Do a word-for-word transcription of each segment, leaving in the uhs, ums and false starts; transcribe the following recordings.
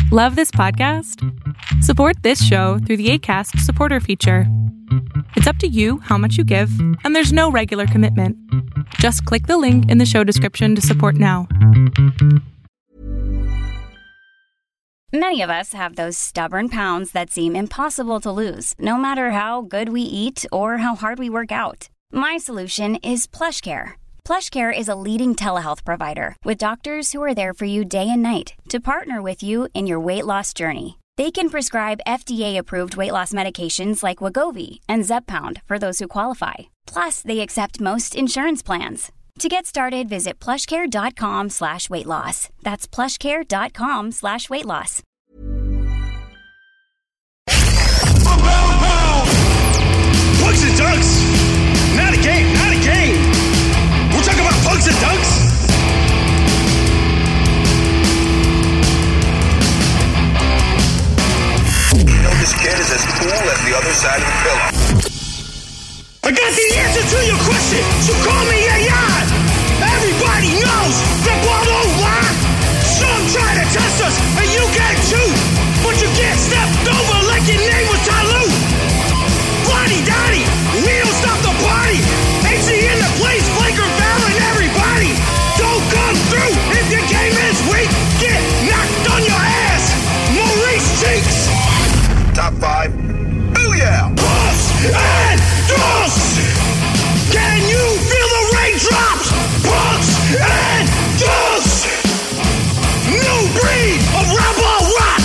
Love this podcast? Support this show through the Acast supporter feature. It's up to you how much you give, and there's no regular commitment. Just click the link in the show description to support now. Many of us have those stubborn pounds that seem impossible to lose, no matter how good we eat or how hard we work out. My solution is PlushCare. PlushCare is a leading telehealth provider with doctors who are there for you day and night to partner with you in your weight loss journey. They can prescribe F D A-approved weight loss medications like Wegovy and Zepbound for those who qualify. Plus, they accept most insurance plans. To get started, visit plushcare.com slash weight loss. That's plushcare.com slash weight loss. Pugs and ducks! Not a game, not a game! We're talking about pugs and ducks? You know this kid is as cool as the other side of the pillow. I got the answer to your question, so call me A I. Everybody knows that ball don't lie. Some try to test us, and you can too. But you get stepped over like your name was Tyloo. Bloody Dottie, we don't stop the party. H C in the place, flagrant foul and everybody. Don't come through if your game is weak. Get knocked on your ass, Maurice Cheeks. Top five. Booyah! Puss and Dust! Can you feel the raindrops? Puss and Dust! New breed of rebel rock!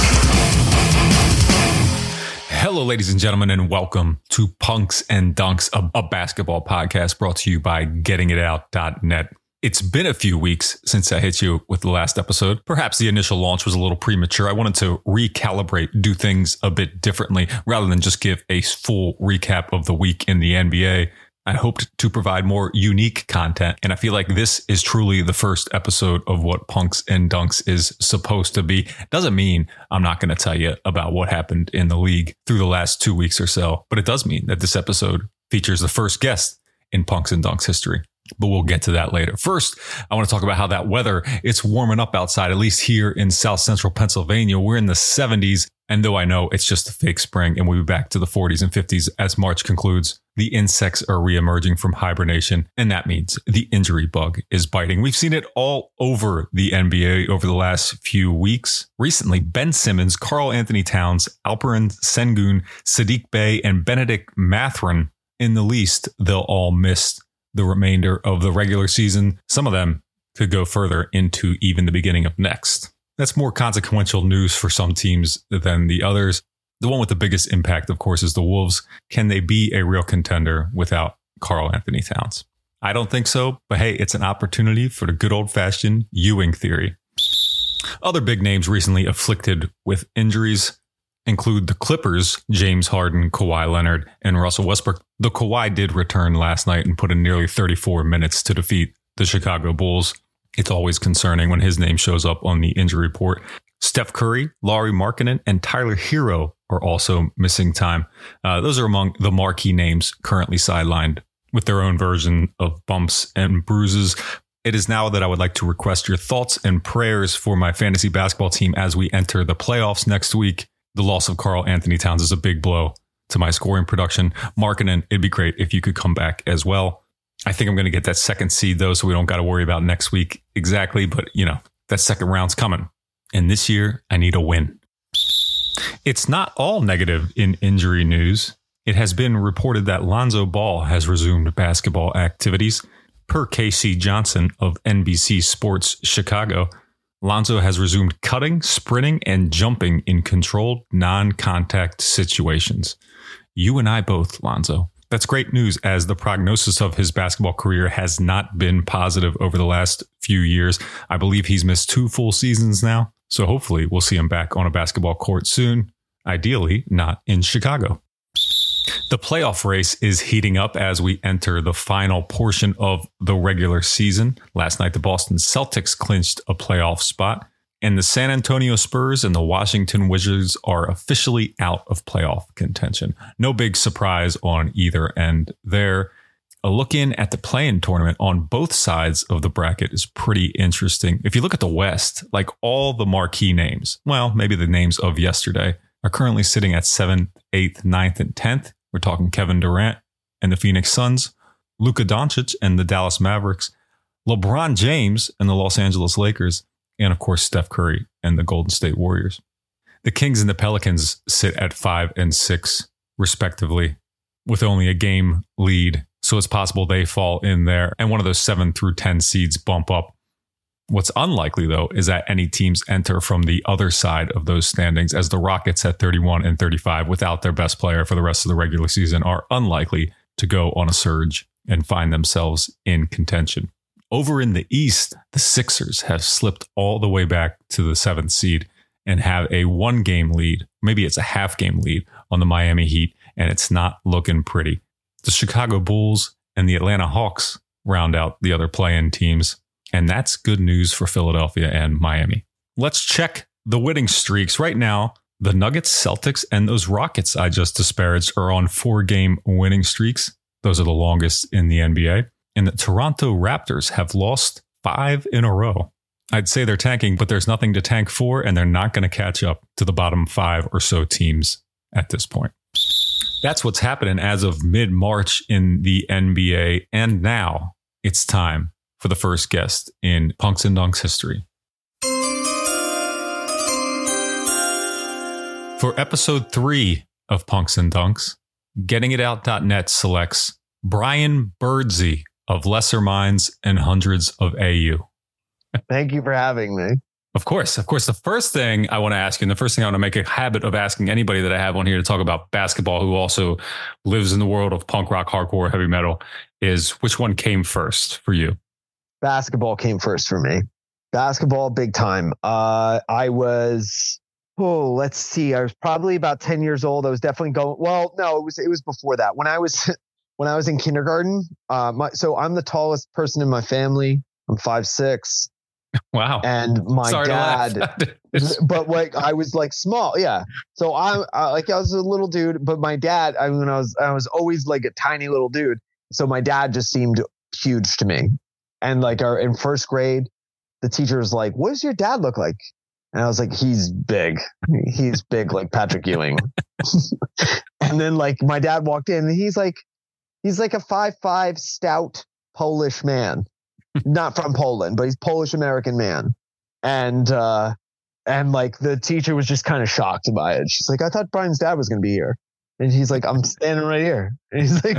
Hello, ladies and gentlemen, and welcome to Punks and Dunks, a, a basketball podcast brought to you by getting it out dot net. It's been a few weeks since I hit you with the last episode. Perhaps the initial launch was a little premature. I wanted to recalibrate, do things a bit differently rather than just give a full recap of the week in the N B A. I hoped to provide more unique content, and I feel like this is truly the first episode of what Punks and Dunks is supposed to be. Doesn't mean I'm not going to tell you about what happened in the league through the last two weeks or so, but it does mean that this episode features the first guest in Punks and Dunks history. But we'll get to that later. First, I want to talk about how that weather, it's warming up outside, at least here in South Central Pennsylvania. We're in the seventies. And though I know it's just a fake spring and we'll be back to the forties and fifties as March concludes, the insects are reemerging from hibernation. And that means the injury bug is biting. We've seen it all over the N B A over the last few weeks. Recently, Ben Simmons, Karl Anthony Towns, Alperen Sengun, Saddiq Bey, and Benedict Mathurin, in the least, they'll all miss the remainder of the regular season. Some of them could go further into even the beginning of next. That's more consequential news for some teams than the others. The one with the biggest impact, of course, is the Wolves. Can they be a real contender without Karl Anthony Towns? I don't think so, but hey, it's an opportunity for the good old-fashioned Ewing theory. Other big names recently afflicted with injuries include the Clippers, James Harden, Kawhi Leonard, and Russell Westbrook. The Kawhi did return last night and put in nearly thirty-four minutes to defeat the Chicago Bulls. It's always concerning when his name shows up on the injury report. Steph Curry, Lauri Markkanen, and Tyler Hero are also missing time. Uh, those are among the marquee names currently sidelined with their own version of bumps and bruises. It is now that I would like to request your thoughts and prayers for my fantasy basketball team as we enter the playoffs next week. The loss of Karl Anthony Towns is a big blow to my scoring production. Markkanen, it'd be great if you could come back as well. I think I'm going to get that second seed, though, so we don't got to worry about next week exactly. But, you know, that second round's coming. And this year, I need a win. It's not all negative in injury news. It has been reported that Lonzo Ball has resumed basketball activities. Per K C Johnson of N B C Sports Chicago, Lonzo has resumed cutting, sprinting, and jumping in controlled, non-contact situations. You and I both, Lonzo. That's great news, as the prognosis of his basketball career has not been positive over the last few years. I believe he's missed two full seasons now, so hopefully we'll see him back on a basketball court soon, ideally not in Chicago. The playoff race is heating up as we enter the final portion of the regular season. Last night, the Boston Celtics clinched a playoff spot, and the San Antonio Spurs and the Washington Wizards are officially out of playoff contention. No big surprise on either end there. a look in at the play-in tournament on both sides of the bracket is pretty interesting. If you look at the West, like all the marquee names, well, maybe the names of yesterday, are currently sitting at seventh, eighth, ninth, and tenth. We're talking Kevin Durant and the Phoenix Suns, Luka Doncic and the Dallas Mavericks, LeBron James and the Los Angeles Lakers, and of course, Steph Curry and the Golden State Warriors. The Kings and the Pelicans sit at five and six, respectively, with only a game lead. So it's possible they fall in there and one of those seven through ten seeds bump up. What's unlikely, though, is that any teams enter from the other side of those standings, as the Rockets at thirty-one and thirty-five without their best player for the rest of the regular season are unlikely to go on a surge and find themselves in contention. Over in the East, the Sixers have slipped all the way back to the seventh seed and have a one game lead. Maybe it's a half game lead on the Miami Heat, and it's not looking pretty. The Chicago Bulls and the Atlanta Hawks round out the other play-in teams, and that's good news for Philadelphia and Miami. Let's check the winning streaks. Right now, the Nuggets, Celtics, and those Rockets I just disparaged are on four-game winning streaks. Those are the longest in the N B A. And the Toronto Raptors have lost five in a row. I'd say they're tanking, but there's nothing to tank for, and they're not going to catch up to the bottom five or so teams at this point. That's what's happening as of mid-March in the N B A. And now it's time for the first guest in Punks and Dunks history. For episode three of Punks and Dunks, getting it out dot net selects Brian Birdsey of Lesser Minds and Hundreds of A U. Thank you for having me. Of course. Of course. The first thing I want to ask you, and the first thing I want to make a habit of asking anybody that I have on here to talk about basketball who also lives in the world of punk rock, hardcore, heavy metal, is which one came first for you? Basketball came first for me. Basketball, big time. Uh, I was, oh, let's see. I was probably about ten years old. I was definitely going, well, no, it was, it was before that. When I was, when I was in kindergarten, uh, my, so I'm the tallest person in my family. I'm five six. Wow. And my Sorry dad, but like I was like small. Yeah. So I'm uh, like, I was a little dude, but my dad, I mean, I was, I was always like a tiny little dude. So my dad just seemed huge to me. And like our, in first grade, the teacher was like, what does your dad look like? And I was like, he's big. He's big, like Patrick Ewing. And then like my dad walked in and he's like, he's like a five, five stout Polish man. Not from Poland, but he's Polish American man. And, uh, and like the teacher was just kind of shocked by it. She's like, I thought Brian's dad was going to be here. And he's like, I'm standing right here. And he's like,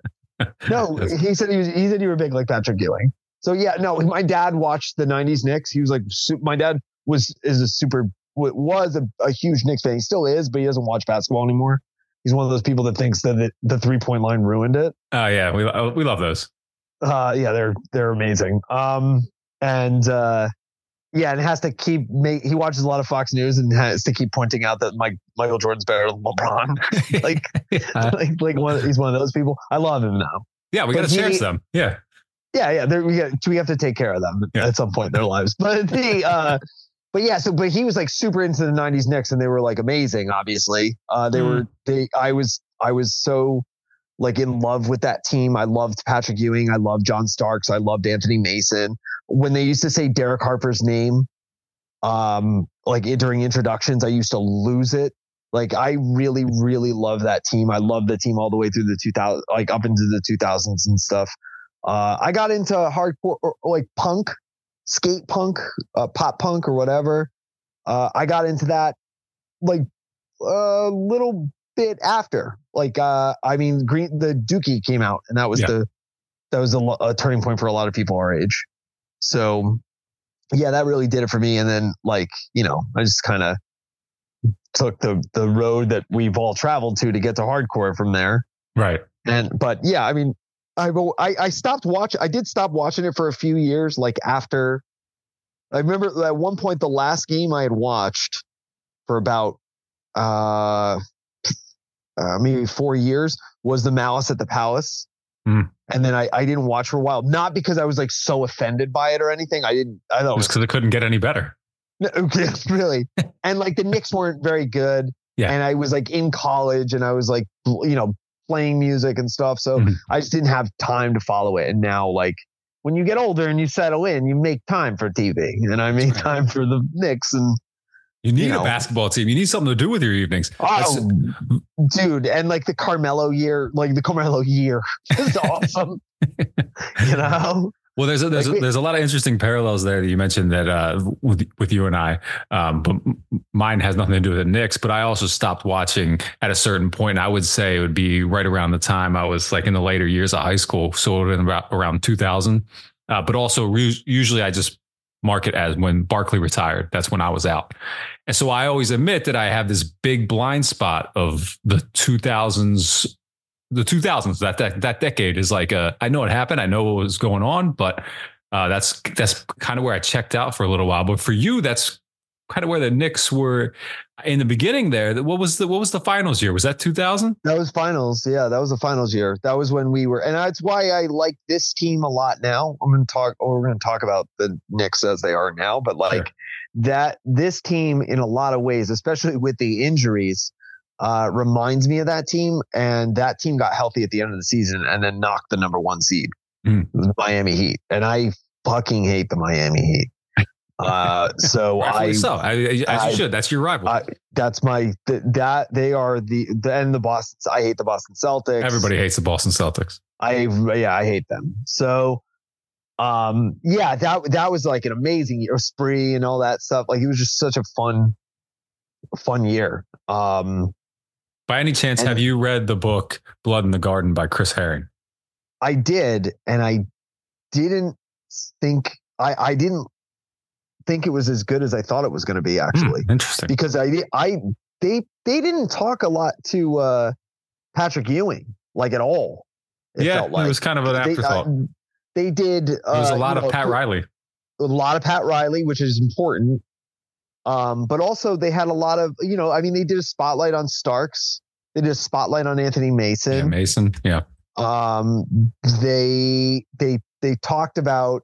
no, he said he was, he said you were big like Patrick Ewing. So yeah, no, my dad watched the nineties Knicks. He was like, my dad was, is a super, was a, a huge Knicks fan. He still is, but he doesn't watch basketball anymore. He's one of those people that thinks that it, the three point line ruined it. Oh yeah. We, we love those. Uh, yeah, they're, they're amazing. Um, and, uh, yeah, and it has to keep, make, he watches a lot of Fox News and has to keep pointing out that Mike, Michael Jordan's better than LeBron. like, uh, like, like one, he's one of those people. I love him now. Yeah. We got to cherish them. Yeah. Yeah. Yeah. We got, we have to take care of them yeah. at some point in their lives. But the, uh, but yeah, so, but he was like super into the nineties Knicks and they were like amazing, obviously. Uh, they mm. were, they, I was, I was so, like in love with that team. I loved Patrick Ewing. I loved John Starks. I loved Anthony Mason. When they used to say Derek Harper's name, um, like during introductions, I used to lose it. Like I really, really love that team. I love the team all the way through the two thousand, like up into the two thousands and stuff. Uh, I got into hardcore, or, or like punk, skate punk, uh, pop punk or whatever. Uh, I got into that like a little bit after, like, uh, I mean, Green, the Dookie came out and that was yeah. the, that was a, a turning point for a lot of people our age. So yeah, that really did it for me. And then like, you know, I just kind of took the, the road that we've all traveled to to get to hardcore from there. Right. And, but yeah, I mean, I, I, I stopped watching, I did stop watching it for a few years. Like after, I remember at one point, the last game I had watched for about, uh, Uh, maybe four years was the Malice at the Palace. Mm. And then I, I didn't watch for a while, not because I was like so offended by it or anything. I didn't, I thought just because it couldn't get any better. No, really. And like the Knicks weren't very good. Yeah. And I was like in college and I was like, you know, playing music and stuff. So mm-hmm. I just didn't have time to follow it. And now, like, when you get older and you settle in, you make time for T V. And I make time for the Knicks. And you need you know, a basketball team. You need something to do with your evenings. Oh, dude. And like the Carmelo year, like the Carmelo year is awesome. You know? Well, there's a, there's a, there's a lot of interesting parallels there that you mentioned that uh, with with you and I, um, but mine has nothing to do with the Knicks. But I also stopped watching at a certain point. I would say it would be right around the time I was like in the later years of high school, so it would have been about around two thousand. Uh, but also re- usually I just mark it as when Barkley retired. That's when I was out, and so I always admit that I have this big blind spot of the two thousands. The two thousands, that, that that decade is like, uh, I know it happened. I know what was going on, but uh, that's that's kind of where I checked out for a little while. But for you, that's kind of where the Knicks were in the beginning there. What was the what was the finals year? Was that two thousand? That was finals. Yeah, that was the finals year. That was when we were. And that's why I like this team a lot now. I'm going to talk, or we're going to talk about the Knicks as they are now. But like sure. that, this team in a lot of ways, especially with the injuries, Uh, reminds me of that team, and that team got healthy at the end of the season and then knocked the number one seed, mm. the Miami Heat, and I fucking hate the Miami Heat. Uh, so I, so I, as I, you should. That's your rival. I, that's my th- that they are the then the Boston. I hate the Boston Celtics. Everybody hates the Boston Celtics. I yeah, I hate them. So, um, yeah, that that was like an amazing year, spree and all that stuff. Like it was just such a fun, fun year. Um. By any chance, and have you read the book Blood in the Garden by Chris Herring? I did, and I didn't think I, I didn't think it was as good as I thought it was going to be. Actually, mm, interesting, because I I they they didn't talk a lot to uh, Patrick Ewing like at all. It yeah, felt like. It was kind of an afterthought. They, uh, they did. Uh, There was a lot of know, Pat Riley. A lot of Pat Riley, which is important. Um, but also they had a lot of, you know, I mean, they did a spotlight on Starks. They did a spotlight on Anthony Mason. Yeah, Mason. Yeah. Um, they, they, they talked about,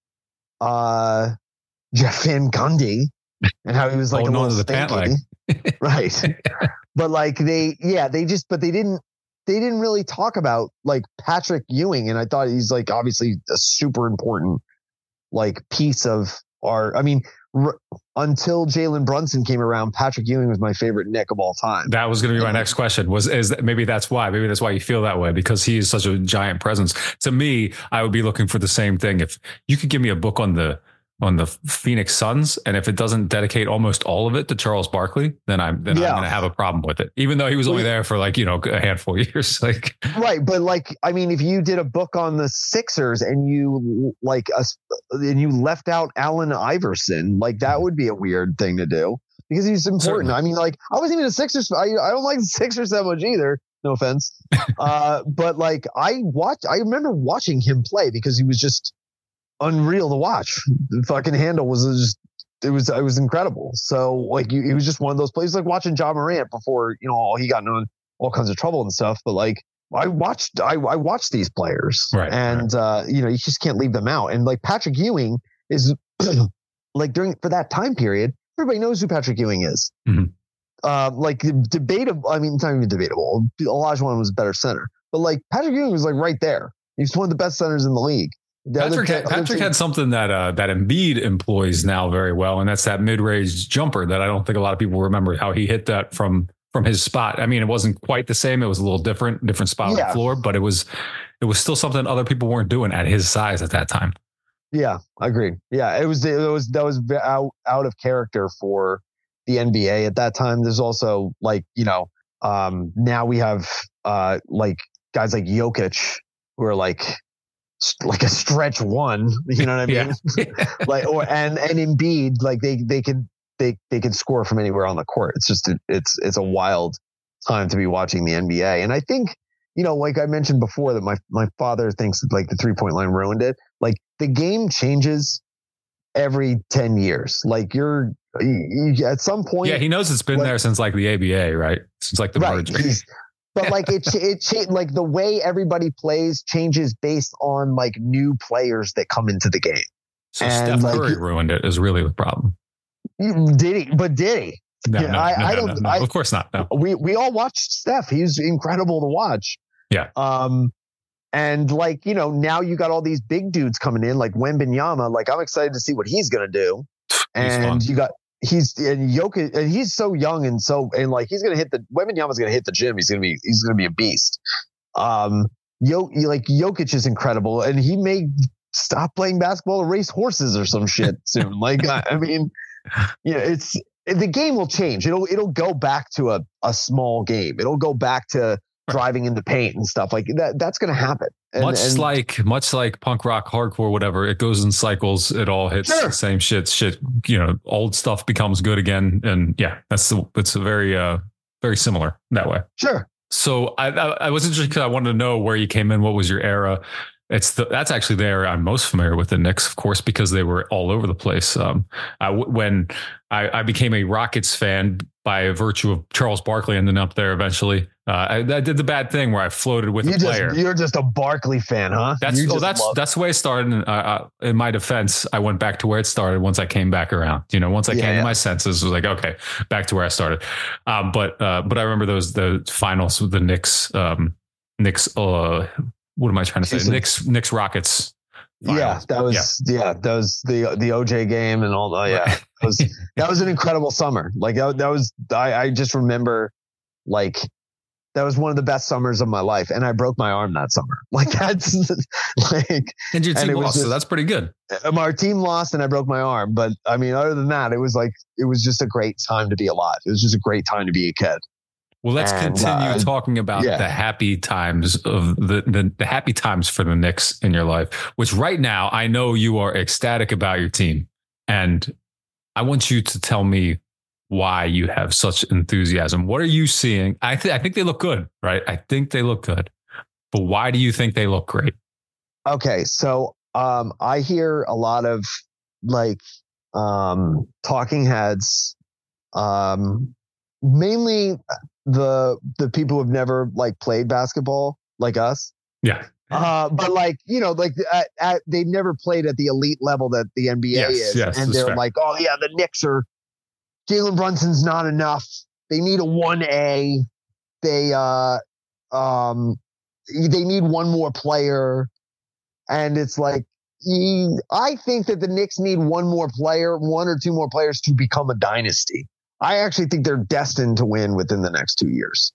uh, Jeff Van Gundy and how he was like, oh, a no, little the pant leg. Right. But like they, yeah, they just, but they didn't, they didn't really talk about like Patrick Ewing. And I thought he's like, obviously a super important like piece of our, I mean, r- until Jalen Brunson came around, Patrick Ewing was my favorite Knick of all time. That was going to be my next question was, is that maybe that's why, maybe that's why you feel that way, because he is such a giant presence. To me, I would be looking for the same thing. If you could give me a book on the, on the Phoenix Suns, and if it doesn't dedicate almost all of it to Charles Barkley, then I'm then yeah. I'm going to have a problem with it. Even though he was only there for like, you know, a handful of years. Like right, but like I mean, if you did a book on the Sixers and you like us and you left out Allen Iverson, like that would be a weird thing to do because he's important. Certainly. I mean, like I wasn't even a Sixers. I I don't like the Sixers that much either. No offense, uh, but like I watched. I remember watching him play because he was just unreal to watch. The fucking handle was just it was it was incredible. So like you, it was just one of those plays like watching John Morant before you know he got in all kinds of trouble and stuff. But like I watched I, I watched these players right, and right. uh, you know you just can't leave them out. And like Patrick Ewing is like during for that time period, everybody knows who Patrick Ewing is. Mm-hmm. Uh, like debatable. I mean, it's not even debatable. Olajuwon was a better center, but like Patrick Ewing was like right there. He's one of the best centers in the league. The Patrick, had, Patrick had something that uh, that Embiid employs now very well, and that's that mid-range jumper that I don't think a lot of people remember how he hit that from from his spot. I mean, it wasn't quite the same; it was a little different, different spot yeah. on the floor, but it was it was still something other people weren't doing at his size at that time. Yeah, I agree. Yeah, it was it was that was out out of character for the N B A at that time. There's also like you know um, now we have uh, like guys like Jokic who are like. like a stretch one, you know what I mean? Yeah. like, or, and, and Embiid, like they, they can, they, they can score from anywhere on the court. It's just, it's, it's a wild time to be watching the N B A. And I think, you know, like I mentioned before that my, my father thinks that like the three point line ruined it. Like the game changes every ten years. Like you're you, you, at some point. Yeah. He knows it's been like, there since like the A B A, right? Since like the right, merger. But like it, it, it, like the way everybody plays changes based on like new players that come into the game. So and Steph like, Curry ruined it is really the problem. Did he? But did he? No, yeah, no, I, no, I no, don't. no, no. I, of course not. No. We we all watched Steph. He's incredible to watch. Yeah. Um, and like, you know, now you got all these big dudes coming in, like Wembanyama. Like, I'm excited to see what he's gonna do. He's and fun. you got he's and Jokic, and he's so young and so and like he's gonna hit the Wembanyama's gonna hit the gym. He's gonna be he's gonna be a beast. Um, Yo, like Jokic is incredible, and he may stop playing basketball and race horses or some shit soon. Like, I, I mean, yeah, it's the game will change. It'll it'll go back to a, a small game. It'll go back to driving into paint and stuff like that. That's going to happen. And, much and, like much like punk rock, hardcore, whatever. It goes in cycles. It all hits Sure. the same shit. Shit, you know, old stuff becomes good again, and yeah, that's the, it's a very uh very similar that way. Sure. So I I, I was interested because I wanted to know where you came in. What was your era? It's the, that's actually the area I'm most familiar with the Knicks, of course, because they were all over the place. Um, I, when I, I became a Rockets fan by virtue of Charles Barkley ending up there eventually, uh, I, I did the bad thing where I floated with You a just, player. you're just a Barkley fan, huh? That's You oh, just that's love- that's the way it started. And, uh, uh, in my defense, I went back to where it started once I came back around. You know, once I Yeah, came yeah. to my senses, it was like, okay, back to where I started. Um, but uh, but I remember those the finals with the Knicks. Um, Knicks. Uh, what am I trying to say? Season. Knicks. Knicks. Rockets. Yeah, finals. that was yeah. that was the the O J game and all that. Yeah, that was that was an incredible summer. Like that, that was I, I just remember like that was one of the best summers of my life, and I broke my arm that summer. Like that's like And your and team it was lost, so just- that's pretty good. our team lost and I broke my arm. But I mean, other than that, it was like it was just a great time to be alive. It was just a great time to be a kid. Well, let's And, continue uh, talking about yeah. the happy times of the, the the happy times for the Knicks in your life, which right now I know you are ecstatic about your team. And I want you to tell me why you have such enthusiasm. What are you seeing? I, th- I think they look good, right? I think they look good. But why do you think they look great? Okay, so um, I hear a lot of like um, talking heads, um, mainly the the people who've never like played basketball like us. Yeah. Uh, but like, you know, like at, at, they've never played at the elite level that the N B A Yes, is. yes, and that's they're fair. like, oh yeah, the Knicks are, Jalen Brunson's not enough. They need a one A. They, uh, um, they need one more player. And it's like, e- I think that the Knicks need one more player, one or two more players to become a dynasty. I actually think they're destined to win within the next two years.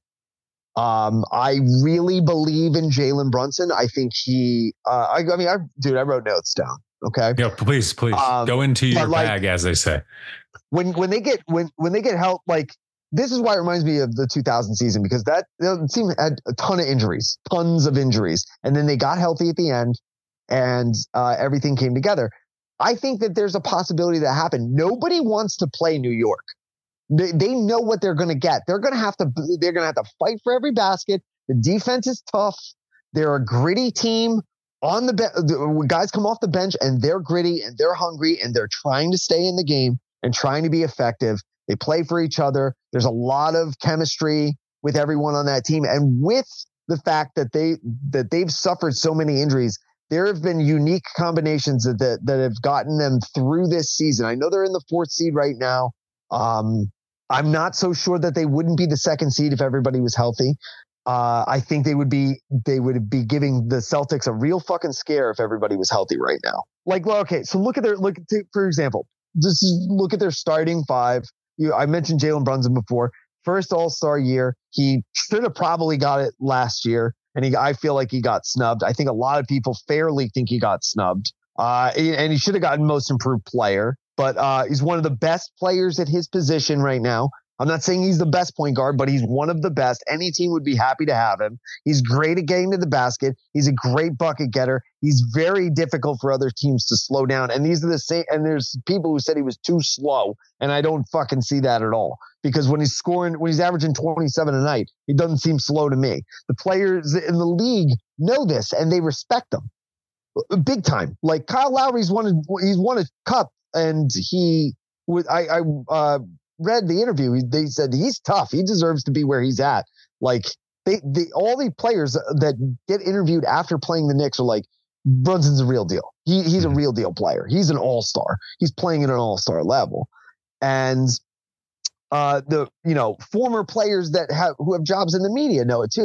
Um, I really believe in Jalen Brunson. I think he, uh, I, I mean, I, dude, I wrote notes down. Okay. Yeah, please, please Um, go into your but, like- bag, as they say. When, when they get, when, when they get help, like this is why it reminds me of the two thousand season, because that the team had a ton of injuries, tons of injuries. And then they got healthy at the end and, uh, everything came together. I think that there's a possibility that happened. Nobody wants to play New York. They, they know what they're going to get. They're going to have to, they're going to have to fight for every basket. The defense is tough. They're a gritty team on the, be- the guys come off the bench and they're gritty and they're hungry and they're trying to stay in the game and trying to be effective. They play for each other. There's a lot of chemistry with everyone on that team. And with the fact that they, that they've suffered so many injuries, there have been unique combinations that, that, that have gotten them through this season. I know they're in the fourth seed right now. Um, I'm not so sure that they wouldn't be the second seed if everybody was healthy. Uh, I think they would be they would be giving the Celtics a real fucking scare if everybody was healthy right now. Like, well, okay, so look at their look at, for example, just look at their starting five. You, I mentioned Jalen Brunson before. First All-Star year, he should have probably got it last year, and he I feel like he got snubbed. I think a lot of people fairly think he got snubbed, uh, and he should have gotten Most Improved Player. But uh, he's one of the best players at his position right now. I'm not saying he's the best point guard, but he's one of the best. Any team would be happy to have him. He's great at getting to the basket. He's a great bucket getter. He's very difficult for other teams to slow down. And these are the same. And there's people who said he was too slow, and I don't fucking see that at all. Because when he's scoring, when he's averaging twenty-seven a night, he doesn't seem slow to me. The players in the league know this, and they respect him big time. Like Kyle Lowry's won, a, he's won a cup. And he would, I, I uh, read the interview. They said he's tough. He deserves to be where he's at. Like they, they, all the players that get interviewed after playing the Knicks are like, Brunson's a real deal. He, he's a real deal player. He's an all-star. He's playing at an all-star level. And uh, the, you know, former players that have, who have jobs in the media know it too.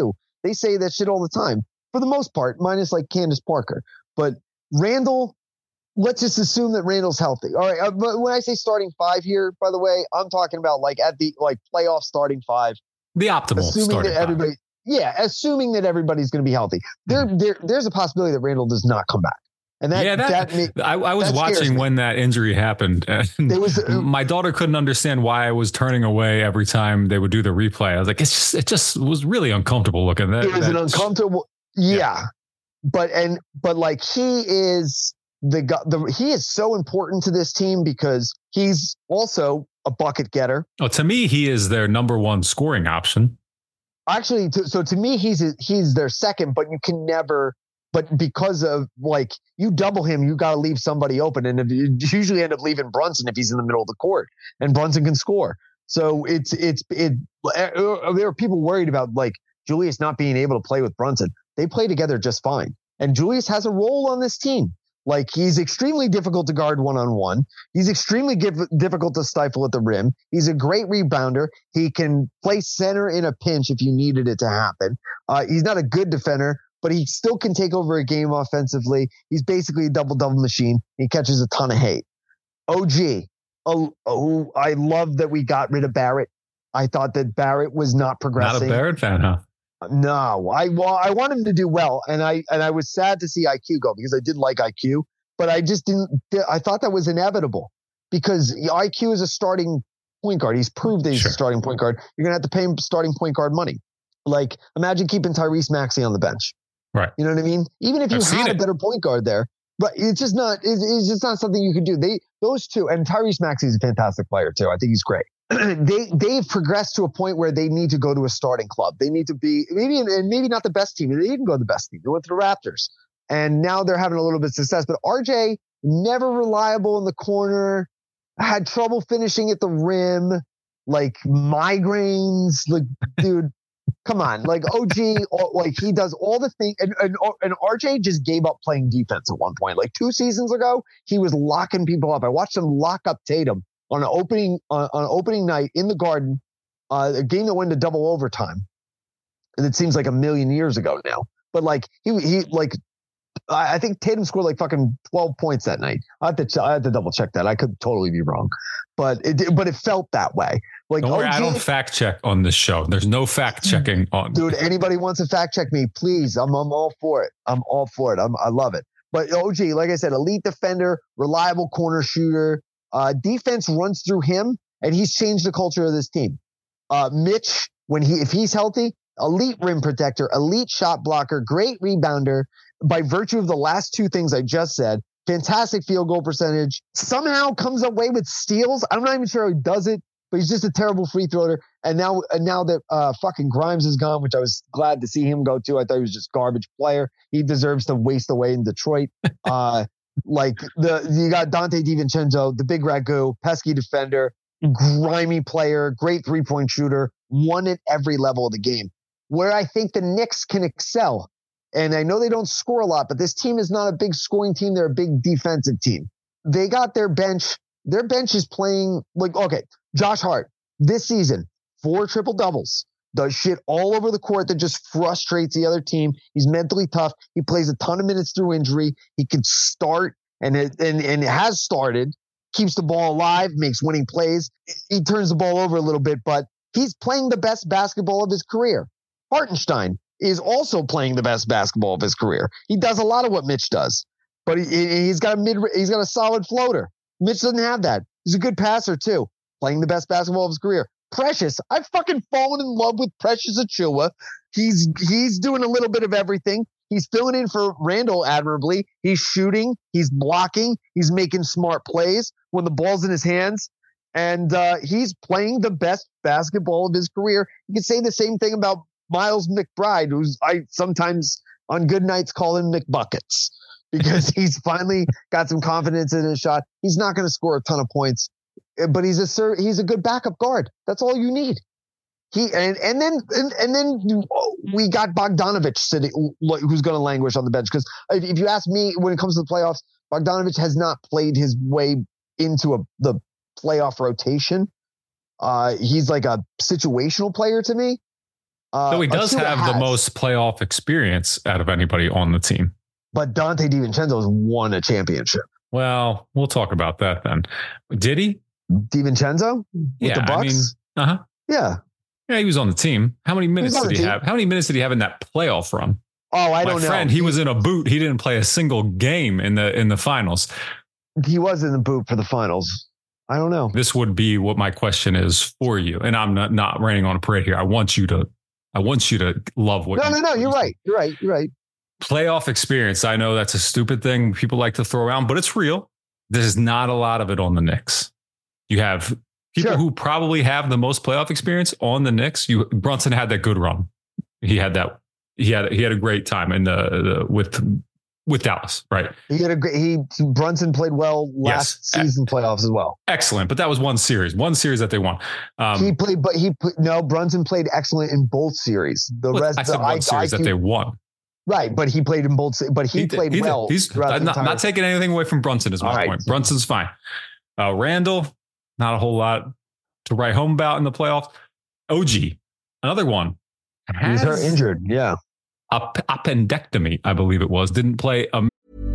They say that shit all the time for the most part, minus like Candace Parker. But Randall, let's just assume that Randall's healthy. All right. Uh, but when I say starting five here, by the way, I'm talking about like at the like playoff starting five. The optimal assuming starting that everybody, five. Yeah, assuming that everybody's going to be healthy. There, mm-hmm. there, there's a possibility that Randall does not come back. And that, yeah, that, that may, I, I was watching when that injury happened. And was, uh, my daughter couldn't understand why I was turning away every time they would do the replay. I was like, it's just, it just was really uncomfortable looking. That, it was that, an uncomfortable, yeah. yeah. But and but like he is the the he is so important to this team because he's also a bucket getter. Oh, to me, he is their number one scoring option. Actually, to, so to me, he's he's their second, but you can never. But because of like you double him, you got to leave somebody open, and you usually end up leaving Brunson if he's in the middle of the court, and Brunson can score. So it's it's it. There are people worried about like Julius not being able to play with Brunson. They play together just fine, and Julius has a role on this team. Like he's extremely difficult to guard one on one. He's extremely give, difficult to stifle at the rim. He's a great rebounder. He can play center in a pinch if you needed it to happen. Uh, he's not a good defender, but he still can take over a game offensively. He's basically a double-double machine. He catches a ton of hate. O G, oh, oh, I love that we got rid of Barrett. I thought that Barrett was not progressing. Not a Barrett fan, huh? No, I well, I want him to do well, and I and I was sad to see I Q go because I did like I Q, but I just didn't. I thought that was inevitable because I Q is a starting point guard. He's proved that he's sure. a starting point guard. You're gonna have to pay him starting point guard money. Like imagine keeping Tyrese Maxey on the bench. Right. You know what I mean? Even if you I've had a better point guard there, but it's just not. It's, it's just not something you could do. They those two and Tyrese Maxey is a fantastic player too. I think he's great. they they've progressed to a point where they need to go to a starting club. They need to be maybe and maybe not the best team. They didn't go to the best team. They went to the Raptors, and now they're having a little bit of success. But R J never reliable in the corner, had trouble finishing at the rim, like migraines. Like dude, come on, like O G, like he does all the things, and, and and R J just gave up playing defense at one point. Like two seasons ago, he was locking people up. I watched him lock up Tatum on an opening uh, on an opening night in the Garden, uh, a game that went to double overtime, and it seems like a million years ago now. But like he he like I think Tatum scored like fucking twelve points that night. I had to I had to double check that. I could totally be wrong, but it but it felt that way. Like don't worry, O G, I don't fact check on this show. There's no fact checking on. Dude, anybody wants to fact check me, please. I'm I'm all for it. I'm all for it. I'm I love it. But O G, like I said, elite defender, reliable corner shooter. Uh, defense runs through him, and he's changed the culture of this team. Uh, Mitch, when he if he's healthy, elite rim protector, elite shot blocker, great rebounder. By virtue of the last two things I just said, fantastic field goal percentage. Somehow comes away with steals. I'm not even sure how he does it, but he's just a terrible free thrower. And now, and now that uh, fucking Grimes is gone, which I was glad to see him go to. I thought he was just garbage player. He deserves to waste away in Detroit. Uh, Like the you got Dante DiVincenzo, the big ragu, pesky defender, grimy player, great three point shooter, won at every level of the game. Where I think the Knicks can excel, and I know they don't score a lot, but this team is not a big scoring team; they're a big defensive team. They got their bench. Their bench is playing like okay, Josh Hart this season, four triple doubles. Does shit all over the court that just frustrates the other team. He's mentally tough. He plays a ton of minutes through injury. He can start and it, and and has started. Keeps the ball alive. Makes winning plays. He turns the ball over a little bit, but he's playing the best basketball of his career. Hartenstein is also playing the best basketball of his career. He does a lot of what Mitch does, but he, he's got a mid. He's got a solid floater. Mitch doesn't have that. He's a good passer too. Playing the best basketball of his career. Precious, I've fucking fallen in love with Precious Achiuwa. He's he's doing a little bit of everything. He's filling in for Randall admirably. He's shooting. He's blocking. He's making smart plays when the ball's in his hands. And uh, he's playing the best basketball of his career. You can say the same thing about Miles McBride, who's I sometimes on good nights call him McBuckets because he's finally got some confidence in his shot. He's not going to score a ton of points. But he's a he's a good backup guard. That's all you need. He and and then and, and then we got Bogdanovich sitting, who's going to languish on the bench. Because if you ask me, when it comes to the playoffs, Bogdanovich has not played his way into a the playoff rotation. Uh, he's like a situational player to me. Uh, So he does Osuna have has, the most playoff experience out of anybody on the team. But Dante DiVincenzo has won a championship. Well, we'll talk about that then. Did he? DiVincenzo with Yeah, the Bucks? I mean, uh-huh. Yeah. Yeah, he was on the team. How many minutes on did the he team. have? How many minutes did he have in that playoff run? Oh, I My don't friend, know. he was in a boot. He didn't play a single game in the in the finals. He was in the boot for the finals. I don't know. This would be what my question is for you. And I'm not, not raining on a parade here. I want you to I want you to love what No, you, no, no. You're right. You're right. You're right. Playoff experience. I know that's a stupid thing people like to throw around, but it's real. There's not a lot of it on the Knicks. You have people Sure. who probably have the most playoff experience on the Knicks. You Brunson had that good run. He had that. He had he had a great time in the, the with with Dallas, right? He had a great. He Brunson played well last Yes. season playoffs as well. Excellent, but that was one series, one series that they won. Um, he played, but he put, no. Brunson played excellent in both series. The well, rest, I said the one I, series I, that they won. right, but he played in both. se- But he, He did- played he did. well. He's throughout I'm the not, entire- not taking anything away from Brunson. Is my All right. point. Brunson's fine. Uh, Randall, not a whole lot to write home about in the playoffs. O G, another one. He's hurt, Has injured. Yeah. a p- appendectomy, I believe it was. Didn't play a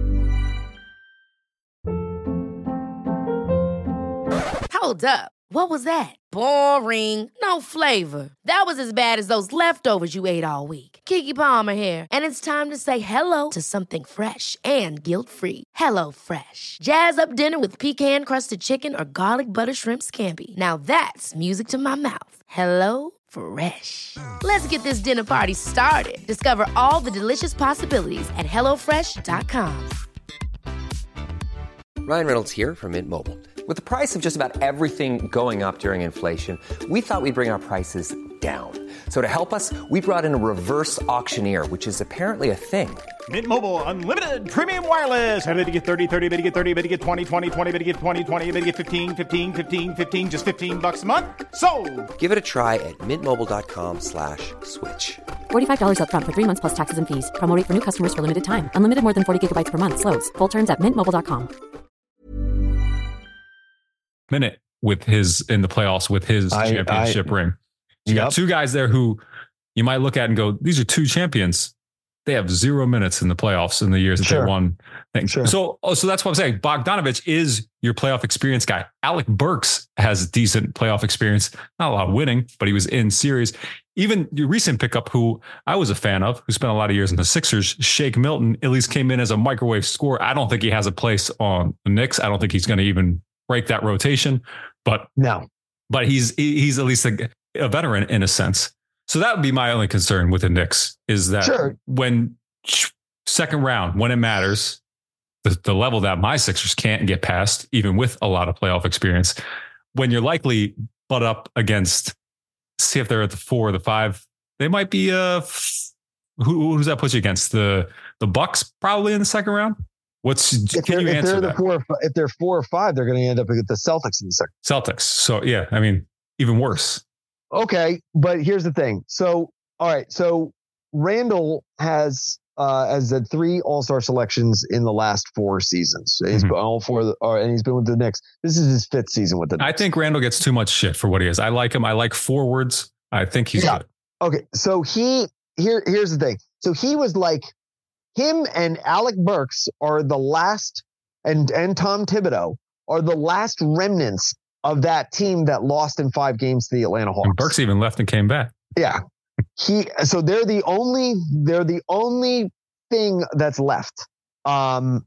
Hold up. What was that? Boring. No flavor. That was as bad as those leftovers you ate all week. Keke Palmer here, and it's time to say hello to something fresh and guilt-free. Hello Fresh. Jazz up dinner with pecan-crusted chicken or garlic butter shrimp scampi. Now that's music to my mouth. Hello Fresh. Let's get this dinner party started. Discover all the delicious possibilities at hello fresh dot com. Ryan Reynolds here from Mint Mobile. With the price of just about everything going up during inflation, we thought we'd bring our prices down. So to help us, we brought in a reverse auctioneer, which is apparently a thing. Mint Mobile Unlimited Premium Wireless. How to get thirty, thirty, how to get thirty, how to get twenty, twenty, twenty, how to get twenty, twenty, how to get fifteen, fifteen, fifteen, fifteen, just fifteen bucks a month? Sold! Give it a try at mintmobile.com slash switch. forty-five dollars up front for three months plus taxes and fees. Promo rate for new customers for limited time. Unlimited more than forty gigabytes per month. Slows full terms at mint mobile dot com. minute with his in the playoffs with his I- championship I- ring. You got Yep. two guys there who you might look at and go, these are two champions. They have zero minutes in the playoffs in the years that Sure. they won things. Sure. So, oh, so that's what I'm saying. Bogdanovich is your playoff experience guy. Alec Burks has decent playoff experience. Not a lot of winning, but he was in series. Even your recent pickup, who I was a fan of, who spent a lot of years in the Sixers, Shake Milton, at least came in as a microwave scorer. I don't think he has a place on the Knicks. I don't think he's going to even break that rotation, but No. but he's he's at least a, a veteran in a sense. So that would be my only concern with the Knicks is that Sure. when second round, when it matters, the, the level that my Sixers can't get past, even with a lot of playoff experience, when you're likely butt up against, see if they're at the four or the five, they might be uh who who's that put you against? The the Bucks probably in the second round. What's If can they're, you if answer they're the that? four, or fi- if they're four or five, they're going to end up with the Celtics in the second. Celtics. So yeah, I mean, even worse. Okay, but here's the thing. So, all right, so Randall has uh, has had three All Star selections in the last four seasons. So he's Mhm. been all four, of the, uh, and he's been with the Knicks. This is his fifth season with the Knicks. I think Randall gets too much shit for what he is. I like him. I like forwards. I think he's Yeah. good. Okay, so he here here's the thing. So he was like him and Alec Burks are the last, and and Tom Thibodeau are the last remnants of that team that lost in five games to the Atlanta Hawks. And Burks even left and came back. Yeah. He so they're the only they're the only thing that's left. Um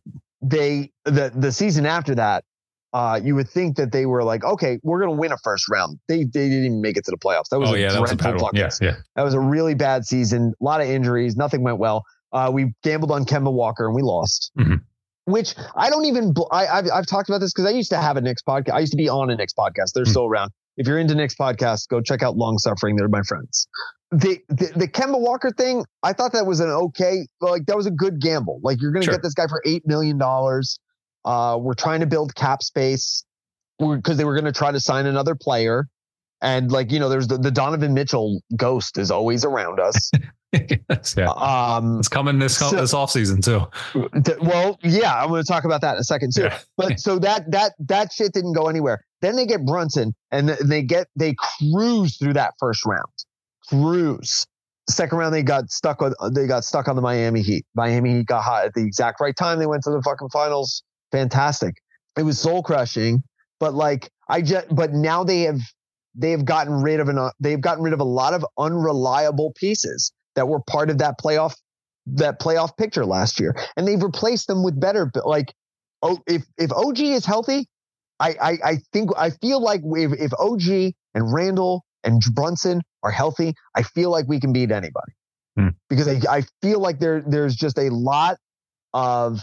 they the the season after that, uh you would think that they were like, okay, we're gonna win a first round. They they didn't even make it to the playoffs. That was Oh a yeah, that was a dreadful bad one. fucking Yeah, yeah. That was a really bad season. A lot of injuries, nothing went well. Uh we gambled on Kemba Walker and we lost. Mhm. Which I don't even bl- I I've, I've talked about this because I used to have a Knicks podcast. I used to be on a Knicks podcast. They're Hmm. still around. If you're into Knicks podcasts, go check out Long Suffering. They're my friends. The, the the Kemba Walker thing, I thought that was an okay, like that was a good gamble. Like you're going to Sure. get this guy for eight million dollars. Uh, we're trying to build cap space because they were going to try to sign another player. And like, you know, there's the, the Donovan Mitchell ghost is always around us. Yes, yeah. Um, It's coming this so- this offseason too. Th- Well, yeah, I'm going to talk about that in a second too. Yeah. But so that that that shit didn't go anywhere. Then they get Brunson, and th- they get they cruise through that first round. cruise. Second round, they got stuck on they got stuck on the Miami Heat. Miami Heat got hot at the exact right time. They went to the fucking finals. Fantastic. It was soul crushing, but like I just but now they have they have gotten rid of an they've gotten rid of a lot of unreliable pieces that were part of that playoff that playoff picture last year, and they've replaced them with better. Like, oh, if if O G is healthy, I I, I think I feel like if, if O G and Randall and Brunson are healthy, I feel like we can beat anybody hmm. because I, I feel like there there's just a lot of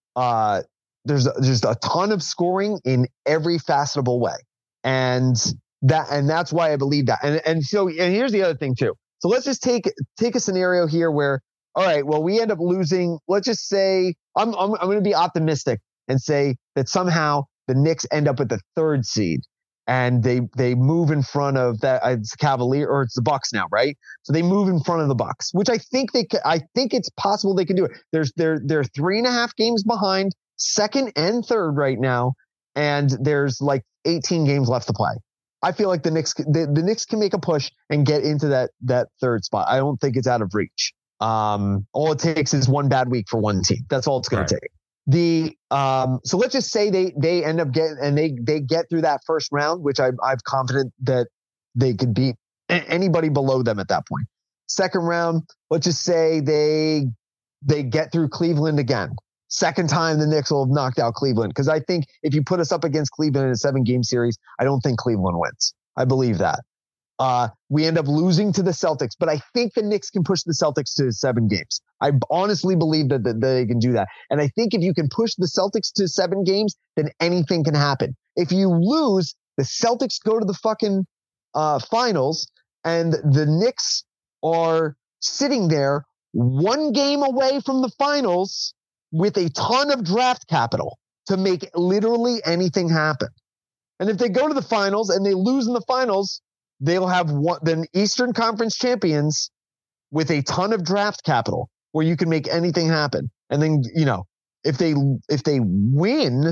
uh there's just a ton of scoring in every facetable way, and that and that's why I believe that. And and so and here's the other thing too. So let's just take take a scenario here where all right, well we end up losing. Let's just say I'm I'm I'm going to be optimistic and say that somehow the Knicks end up with the third seed. And they they move in front of that. It's Cavalier or it's the Bucks now, right? So they move in front of the Bucks, which I think they can, I think it's possible they can do it. There's they're they're three and a half games behind, second and third right now, and there's like eighteen games left to play. I feel like the Knicks the, the Knicks can make a push and get into that that third spot. I don't think it's out of reach. Um, all it takes is one bad week for one team. That's all it's going right. to take. The um, so let's just say they they end up getting and they they get through that first round, which I, I'm confident that they could beat anybody below them at that point. Second round, let's just say they they get through Cleveland again. Second time the Knicks will have knocked out Cleveland, because I think if you put us up against Cleveland in a seven game series, I don't think Cleveland wins. I believe that. Uh, we end up losing to the Celtics, but I think the Knicks can push the Celtics to seven games. I honestly believe that, that, that they can do that. And I think if you can push the Celtics to seven games, then anything can happen. If you lose, the Celtics go to the fucking uh, finals, and the Knicks are sitting there one game away from the finals with a ton of draft capital to make literally anything happen. And if they go to the finals and they lose in the finals, they'll have one, the Eastern Conference champions with a ton of draft capital where you can make anything happen. And then, you know, if they, if they win,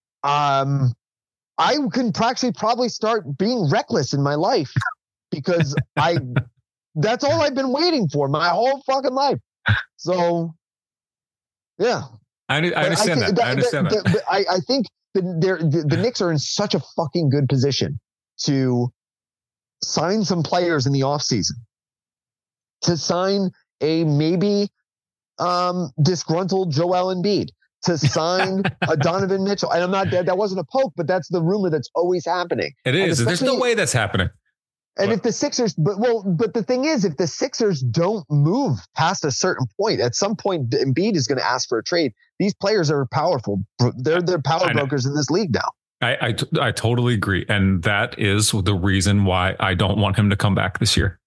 um, I can actually probably start being reckless in my life because I, that's all I've been waiting for my whole fucking life. So, yeah. I, I understand I that, that. I understand that. that. I, I think the, the, the Knicks are in such a fucking good position to sign some players in the offseason, to sign a maybe um, disgruntled Joel Embiid, to sign a Donovan Mitchell. And I'm not that, that wasn't a poke, but that's the rumor that's always happening. It is. There's no way that's happening. And but. if the Sixers, but well, but the thing is, if the Sixers don't move past a certain point, at some point, Embiid is going to ask for a trade. These players are powerful. They're they're power brokers in this league now. I, I, I totally agree. And that is the reason why I don't want him to come back this year.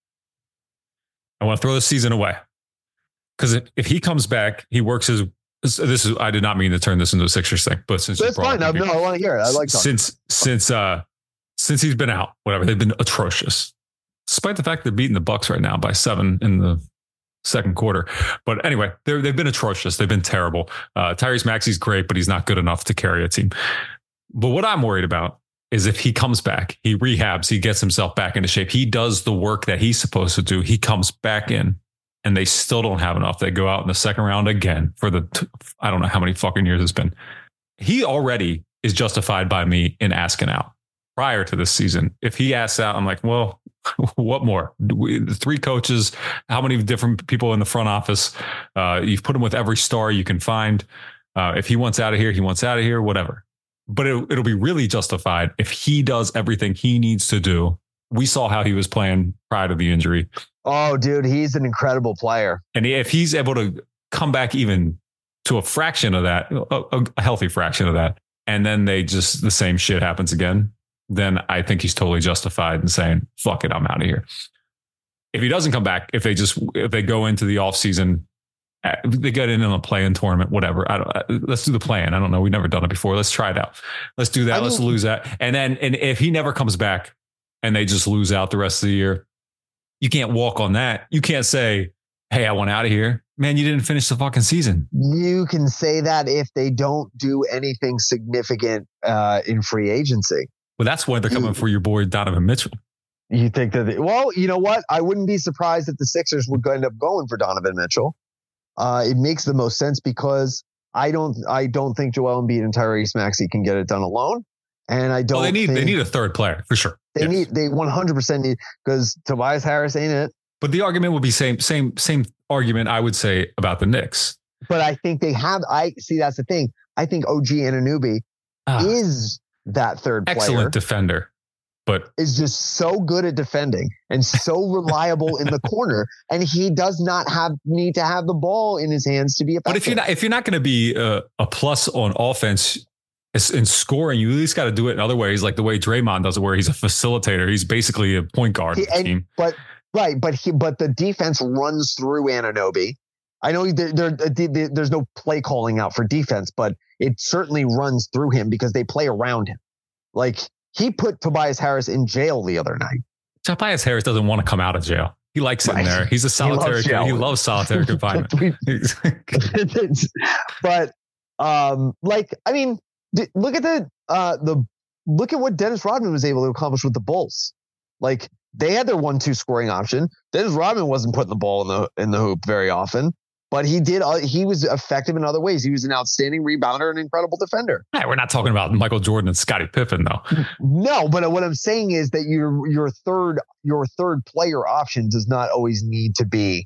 I want to throw the season away. Because if, if he comes back, he works his, this is, I did not mean to turn this into a Sixers thing, but since that's fine. I, no, I want to hear it. I like talking. Since, since, uh, since he's been out, whatever, they've been atrocious. Despite the fact they're beating the Bucks right now by seven in the second quarter. But anyway, they're, they've been atrocious. They've been terrible. Uh, Tyrese Maxey's great, but he's not good enough to carry a team. But what I'm worried about is if he comes back, he rehabs, he gets himself back into shape. He does the work that he's supposed to do. He comes back in and they still don't have enough. They go out in the second round again for the, I don't know how many fucking years it's been. He already is justified by me in asking out prior to this season. If he asks out, I'm like, well, what more? We, the three coaches, how many different people in the front office? Uh, you've put him with every star you can find. Uh, if he wants out of here, he wants out of here, whatever. But it, it'll be really justified if he does everything he needs to do. We saw how he was playing prior to the injury. Oh, dude, he's an incredible player. And if he's able to come back even to a fraction of that, a, a healthy fraction of that, and then they just, the same shit happens again, then I think he's totally justified in saying, fuck it, I'm out of here. If he doesn't come back, if they just, if they go into the offseason, they get in on a play-in tournament, whatever. I don't, let's do the play-in. I don't know. We've never done it before. Let's try it out. Let's do that. I let's mean, lose that. And then, and if he never comes back and they just lose out the rest of the year, you can't walk on that. You can't say, hey, I want out of here. Man, you didn't finish the fucking season. You can say that if they don't do anything significant uh, in free agency. Well, that's why they're coming for your boy Donovan Mitchell. You think that? They, well, you know what? I wouldn't be surprised if the Sixers would end up going for Donovan Mitchell. Uh, it makes the most sense because I don't. I don't think Joel Embiid and Tyrese Maxey can get it done alone, and I don't. Well, they need think, they need a third player for sure. They yes. need they one hundred percent need because Tobias Harris ain't it. But the argument would be same same same argument I would say about the Knicks. But I think they have. I see. That's the thing. I think O G Anunoby ah, is that third player. Excellent defender, but is just so good at defending and so reliable in the corner. And he does not have need to have the ball in his hands to be effective. But if you're not if you're not going to be a, a plus on offense in scoring, you at least got to do it in other ways, like the way Draymond does it, where he's a facilitator. He's basically a point guard he, of the and, team. But right, but he but the defense runs through Anunoby. I know there, there, there, there's no play calling out for defense, but it certainly runs through him because they play around him. Like he put Tobias Harris in jail the other night. Tobias Harris doesn't want to come out of jail. He likes it right. in there. He's a solitary. He loves, he loves solitary confinement. But um, like, I mean, look at the uh, the look at what Dennis Rodman was able to accomplish with the Bulls. Like they had their one-two scoring option. Dennis Rodman wasn't putting the ball in the in the hoop very often. But he did. Uh, he was effective in other ways. He was an outstanding rebounder and incredible defender. Hey, we're not talking about Michael Jordan and Scottie Pippen, though. No, but what I'm saying is that your your third your third player option does not always need to be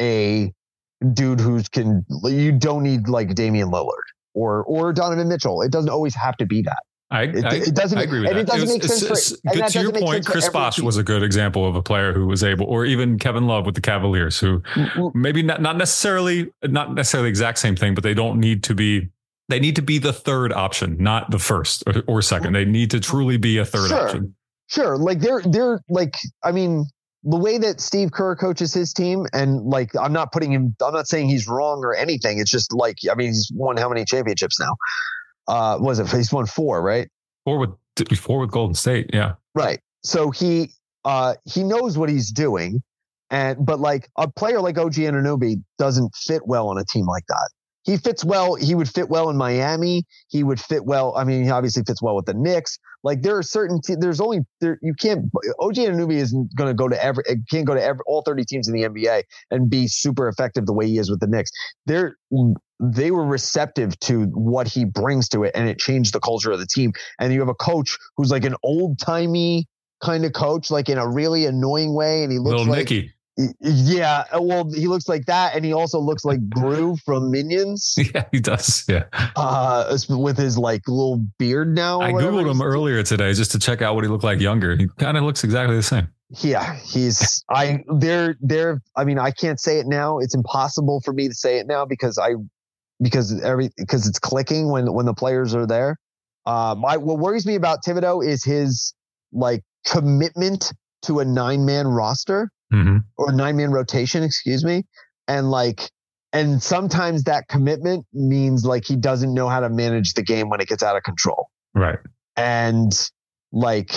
a dude who's can. You don't need like Damian Lillard or or Donovan Mitchell. It doesn't always have to be that. I, it, I, it doesn't. I agree with and that. It doesn't it was, make sense. It's, for, it's, good to your point, Chris Bosh was a good example of a player who was able, or even Kevin Love with the Cavaliers, who maybe not not necessarily not necessarily the exact same thing, but they don't need to be. They need to be the third option, not the first or, or second. They need to truly be a third sure. option. Sure, like they're they're like I mean the way that Steve Kerr coaches his team, and like I'm not putting him. I'm not saying he's wrong or anything. It's just like I mean he's won how many championships now? Uh, was it? He's won four, right? Four with before with Golden State, yeah. Right. So he uh, he knows what he's doing, and but like a player like O G Anunoby doesn't fit well on a team like that. He fits well. He would fit well in Miami. He would fit well. I mean, he obviously fits well with the Knicks. Like there are certain. Te- there's only there. You can't. O G Anunoby isn't going to go to every. Can't go to every all thirty teams in the N B A and be super effective the way he is with the Knicks. They're they were receptive to what he brings to it, and it changed the culture of the team. And you have a coach who's like an old timey kind of coach, like in a really annoying way, and he looks Little like Nicky. Yeah, well, he looks like that, and he also looks like Gru from Minions. Yeah, he does. Yeah, uh, with his like little beard now. I googled him earlier today just to check out what he looked like younger. He kind of looks exactly the same. Yeah, he's. I they're they're. I mean, I can't say it now. It's impossible for me to say it now because I because every because it's clicking when when the players are there. Uh, my what worries me about Thibodeau is his like commitment to a nine man roster. Mm-hmm. Or nine man rotation, excuse me. And like, and sometimes that commitment means like he doesn't know how to manage the game when it gets out of control. Right. And like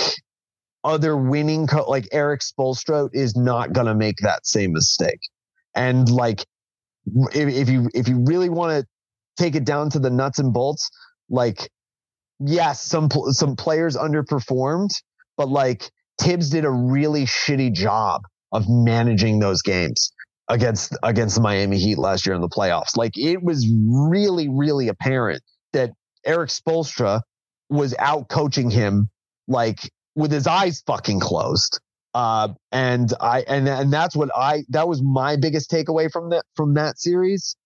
other winning, co- like Eric Spoelstra is not going to make that same mistake. And like, if, if you, if you really want to take it down to the nuts and bolts, like, yes, some, some players underperformed, but like Tibbs did a really shitty job of managing those games against against the Miami Heat last year in the playoffs. Like it was really, really apparent that Eric Spoelstra was out coaching him like with his eyes fucking closed. Uh, and I and and that's what I that was my biggest takeaway from that from that series.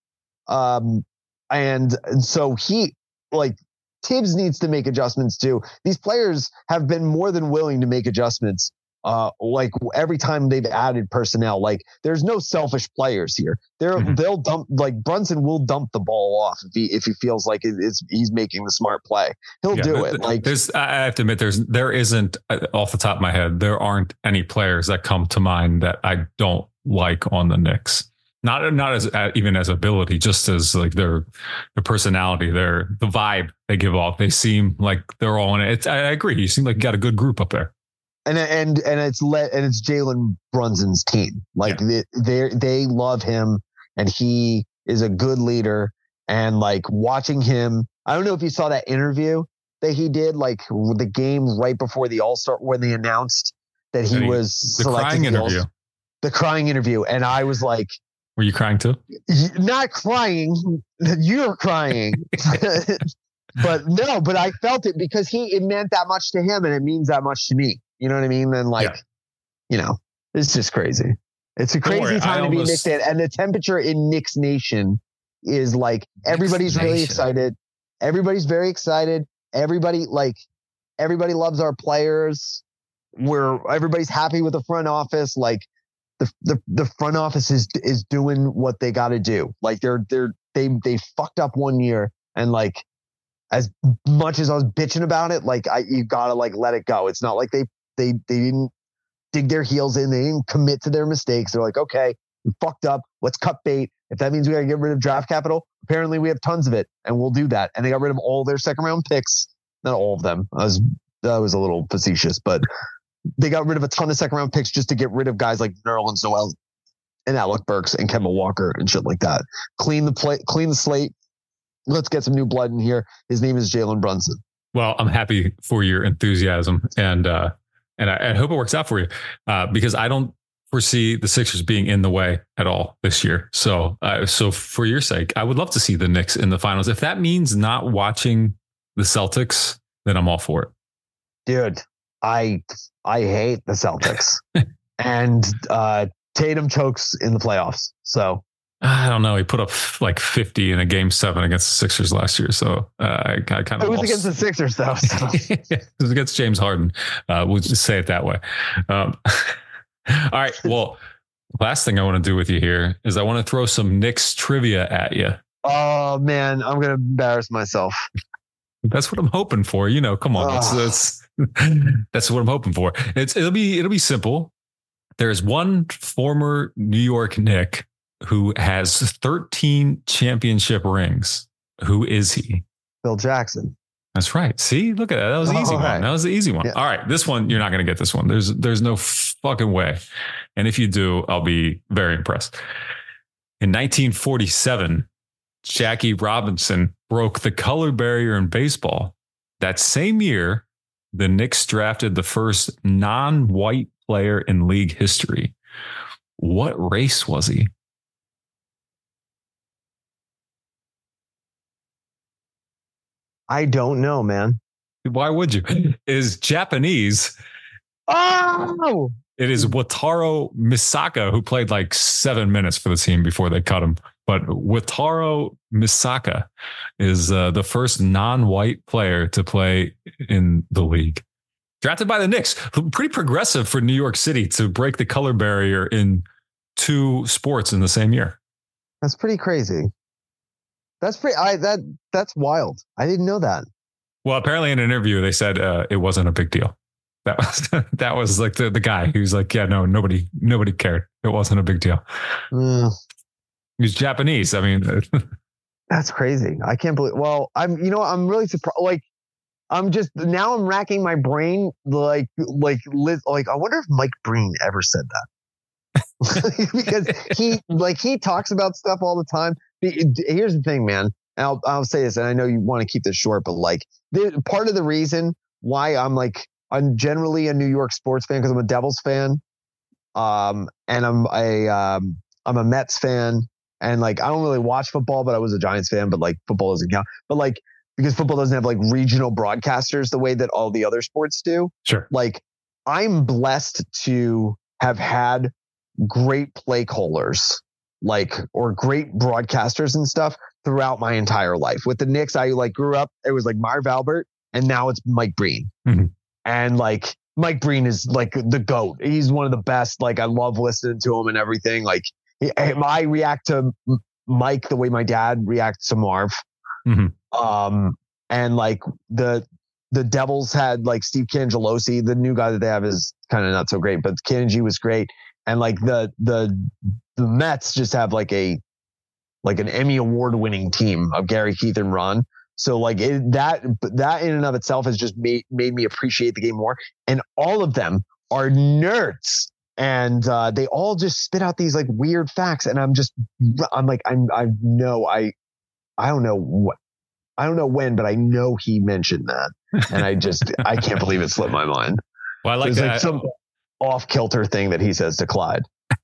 Um, and, and so he like Tibbs needs to make adjustments too. These players have been more than willing to make adjustments. Uh, like every time they've added personnel, like there's no selfish players here. They're mm-hmm. they'll dump like Brunson will dump the ball off if he if he feels like it, it's he's making the smart play. He'll yeah, do it. Like there's, I have to admit, there's there isn't off the top of my head, there aren't any players that come to mind that I don't like on the Knicks. Not not as uh, even as ability, just as like their their personality, their the vibe they give off. They seem like they're all in it. It's, I agree. You seem like you got a good group up there. And and and it's let and it's Jalen Brunson's team. Like yeah. they they they love him, and he is a good leader. And like watching him, I don't know if you saw that interview that he did, like the game right before the All-Star when they announced that he, he was the crying interview. The crying interview. And I was like, were you crying too? Not crying. You're crying. But no, but I felt it because he, it meant that much to him and it means that much to me. You know what I mean? And like, yeah. you know, it's just crazy. It's a crazy worry, time I to almost... be Knicks fan. And the temperature in Knicks Nation is like, everybody's Knicks really Nation. excited. Everybody's very excited. Everybody like, everybody loves our players. We're, everybody's happy with the front office. Like the, the, the front office is, is doing what they got to do. Like they're, they're, they, they fucked up one year and like, as much as I was bitching about it, like I, you gotta like let it go. It's not like they, they, they didn't dig their heels in. They didn't commit to their mistakes. They're like, okay, we fucked up. Let's cut bait. If that means we gotta get rid of draft capital, apparently we have tons of it and we'll do that. And they got rid of all their second round picks. Not all of them. I was, that was a little facetious, but they got rid of a ton of second round picks just to get rid of guys like Nerlens Noel and Alec Burks and Kemba Walker and shit like that. Clean the play, clean the slate. Let's get some new blood in here. His name is Jalen Brunson. Well, I'm happy for your enthusiasm, and uh, and I, I hope it works out for you uh, because I don't foresee the Sixers being in the way at all this year. So, uh, so for your sake, I would love to see the Knicks in the finals. If that means not watching the Celtics, then I'm all for it. Dude, I I hate the Celtics, and uh, Tatum chokes in the playoffs. So. I don't know. He put up like fifty in a game seven against the Sixers last year. So uh, I, I kind of. It was lost. against the Sixers, though. So. It was against James Harden. Uh, we'll just say it that way. Um, all right. Well, last thing I want to do with you here is I want to throw some Knicks trivia at you. Oh, man. I'm going to embarrass myself. That's what I'm hoping for. You know, come on. That's, that's, that's what I'm hoping for. It's It'll be it'll be simple. There's one former New York Knick who has thirteen championship rings. Who is he? Phil Jackson. That's right. See, look at that. That was the easy one. Right. That was the easy one. Yeah. All right. This one, you're not going to get this one. There's, there's no fucking way. And if you do, I'll be very impressed. In nineteen forty-seven, Jackie Robinson broke the color barrier in baseball. That same year, the Knicks drafted the first non-white player in league history. What race was he? I don't know, man. Why would you? It is Japanese. Oh! It is Wataru Misaka, who played like seven minutes for the team before they cut him. But Wataru Misaka is uh, the first non-white player to play in the league. Drafted by the Knicks. Pretty progressive for New York City to break the color barrier in two sports in the same year. That's pretty crazy. That's pretty. I that that's wild. I didn't know that. Well, apparently in an interview they said uh, it wasn't a big deal. That was that was like the, the guy who's like, yeah, no, nobody nobody cared. It wasn't a big deal. Mm. He's Japanese. I mean, that's crazy. I can't believe. Well, I'm. You know, I'm really surprised. Like, I'm just now. I'm racking my brain. Like, like, like. I wonder if Mike Breen ever said that. Because he like he talks about stuff all the time. Here's the thing, man. And I'll I'll say this, and I know you want to keep this short, but like the, part of the reason why I'm like I'm generally a New York sports fan because I'm a Devils fan, um, and I'm a um, I'm a Mets fan, and like I don't really watch football, but I was a Giants fan, but like football doesn't count. But like because football doesn't have like regional broadcasters the way that all the other sports do. Sure. Like I'm blessed to have had great play callers. Like, or great broadcasters and stuff throughout my entire life. With the Knicks, I like grew up, it was like Marv Albert, and now it's Mike Breen. Mm-hmm. And like, Mike Breen is like the GOAT. He's one of the best. Like, I love listening to him and everything. Like, I react to Mike the way my dad reacts to Marv. Mm-hmm. Um, and like, the the Devils had like Steve Cangelosi. The new guy that they have is kind of not so great, but Kanji was great. And like the the the Mets just have like a like an Emmy award winning team of Gary, Keith, and Ron. So like it, that that in and of itself has just made made me appreciate the game more. And all of them are nerds, and uh, they all just spit out these like weird facts. And I'm just I'm like I'm I know I I don't know what I don't know when, but I know he mentioned that, and I just I can't believe it slipped my mind. Well, I like that. Like some, off kilter thing that he says to Clyde.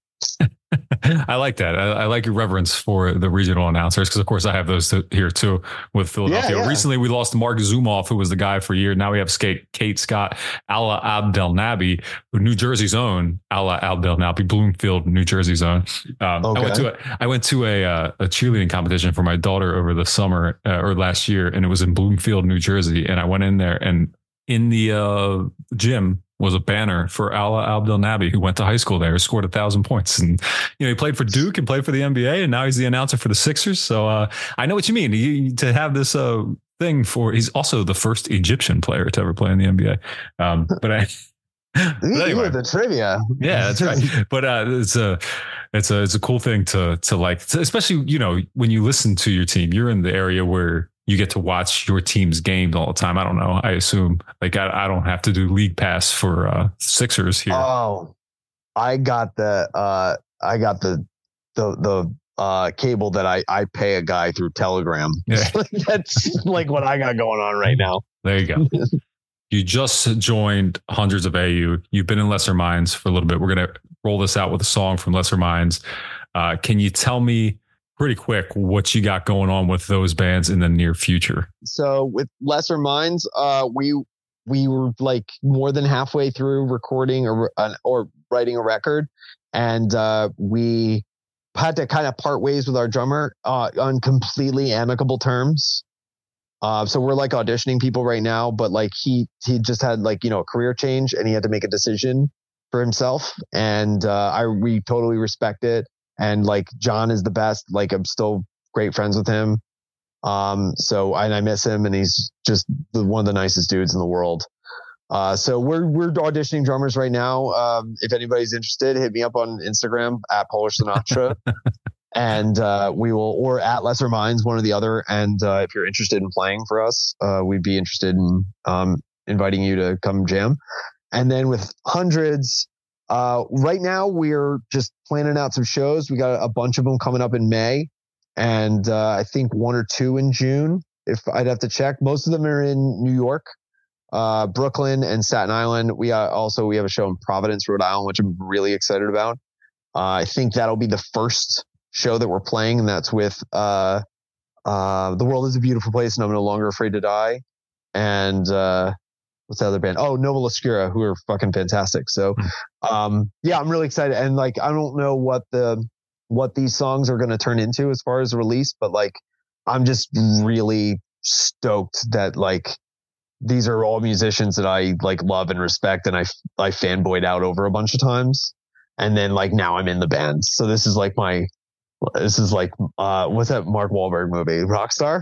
I like that. I, I like your reverence for the regional announcers because, of course, I have those to, here too with Philadelphia. Yeah, yeah. Recently, we lost Mark Zumoff, who was the guy for a year. Now we have Kate, Kate Scott, Ala Abdelnaby, who New Jersey's own Ala Abdelnaby, Bloomfield, New Jersey's own. Um, okay. I went to a, I went to a, uh, a cheerleading competition for my daughter over the summer uh, or last year, and it was in Bloomfield, New Jersey. And I went in there, and in the uh, gym was a banner for Ala Abdelnaby, who went to high school there, scored a thousand points. And, you know, he played for Duke and played for the N B A, and now he's the announcer for the Sixers. So uh, I know what you mean. He, to have this uh, thing for, he's also the first Egyptian player to ever play in the N B A. Um, but I, but anyway, the trivia. Yeah, that's right. But uh, it's a, it's a, it's a cool thing to, to like, especially, you know, when you listen to your team, you're in the area where you get to watch your team's games all the time. I don't know. I assume like I, I don't have to do league pass for uh, Sixers here. Oh, I got the uh, I got the the the uh, cable that I I pay a guy through Telegram. Yeah. That's like what I got going on right now. There you go. You just joined Hundreds of A U. You've been in Lesser Minds for a little bit. We're gonna roll this out with a song from Lesser Minds. Uh, can you tell me pretty quick what you got going on with those bands in the near future? So with Lesser Minds, uh, we we were like more than halfway through recording or or writing a record, and uh, we had to kind of part ways with our drummer uh, on completely amicable terms. Uh, so we're like auditioning people right now, but like he he just had like you know a career change, and he had to make a decision for himself, and uh, I we totally respect it. And like John is the best. Like I'm still great friends with him. Um, so and I miss him, and he's just the, one of the nicest dudes in the world. Uh, so we're we're auditioning drummers right now. Um, if anybody's interested, hit me up on Instagram at Polish Sinatra, and uh, we will, or at Lesser Minds, one or the other. And uh, if you're interested in playing for us, uh, we'd be interested in um, inviting you to come jam. And then with Hundreds. Uh, right now we're just planning out some shows. We got a bunch of them coming up in May, and uh, I think one or two in June. If I'd have to check, most of them are in New York, uh, Brooklyn, and Staten Island. We uh, also we have a show in Providence, Rhode Island, which I'm really excited about. Uh, I think that'll be the first show that we're playing, and that's with uh, uh, The World Is a Beautiful Place, and I'm No Longer Afraid to Die, and. Uh, What's the other band? Oh, Nova Obscura, who are fucking fantastic. So, um, yeah, I'm really excited. And like, I don't know what the, what these songs are going to turn into as far as release, but like, I'm just really stoked that like, these are all musicians that I like love and respect. And I, I fanboyed out over a bunch of times. And then like, now I'm in the band. So this is like my, this is like, uh, what's that Mark Wahlberg movie? Rockstar?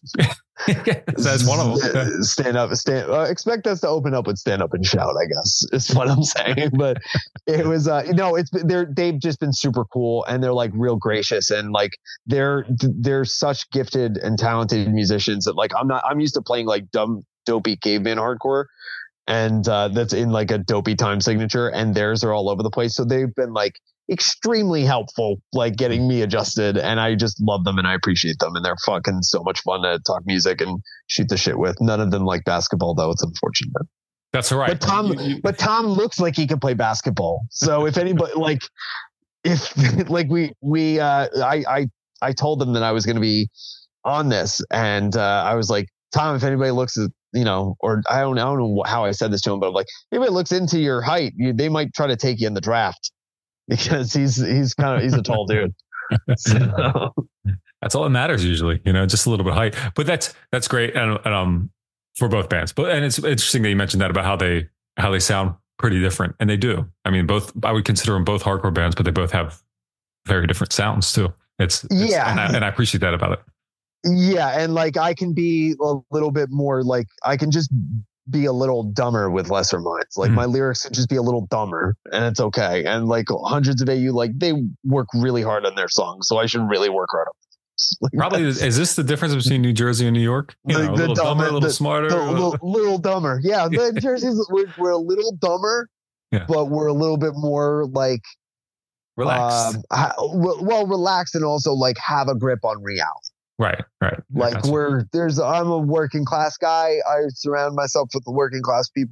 That's one of them. Stand up, stand. Uh, expect us to open up with Stand Up and Shout, I guess is what I'm saying. But it was, uh, no, it's they're they've just been super cool, and they're like real gracious, and like they're they're such gifted and talented musicians that like I'm not I'm used to playing like dumb dopey caveman hardcore, and uh, that's in like a dopey time signature, and theirs are all over the place. So they've been like extremely helpful, like getting me adjusted, and I just love them and I appreciate them, and they're fucking so much fun to talk music and shoot the shit with. None of them like basketball though. It's unfortunate. That's all right. But Tom, you, you, but Tom looks like he can play basketball. So if anybody like, if like we we uh, I I I told them that I was going to be on this, and uh, I was like, Tom, if anybody looks at you know, or I don't I don't know how I said this to him, but I'm like, if anybody looks into your height, you, they might try to take you in the draft. Because he's he's kind of he's a tall dude. So. That's all that matters usually, you know, just a little bit of height. But that's that's great, and, and um for both bands. But and it's interesting that you mentioned that about how they how they sound pretty different, and they do. I mean, both I would consider them both hardcore bands, but they both have very different sounds too. It's, it's yeah, and I, and I appreciate that about it. Yeah, and like I can be a little bit more like I can just. be a little dumber with Lesser Minds. Like mm. my lyrics could just be a little dumber, and it's okay. And like Hundreds of A U, like they work really hard on their songs, so I should really work hard on them. Like Probably is, is this the difference between New Jersey and New York? You the, know, a the little dumber, dumber, a little the, smarter, the, little, little dumber. Yeah, the Jersey's we're, we're a little dumber, yeah. but we're a little bit more like relaxed. Um, ha, well, relaxed, and also like have a grip on reality. Right, right. Like That's we're there's I'm a working class guy. I surround myself with the working class people.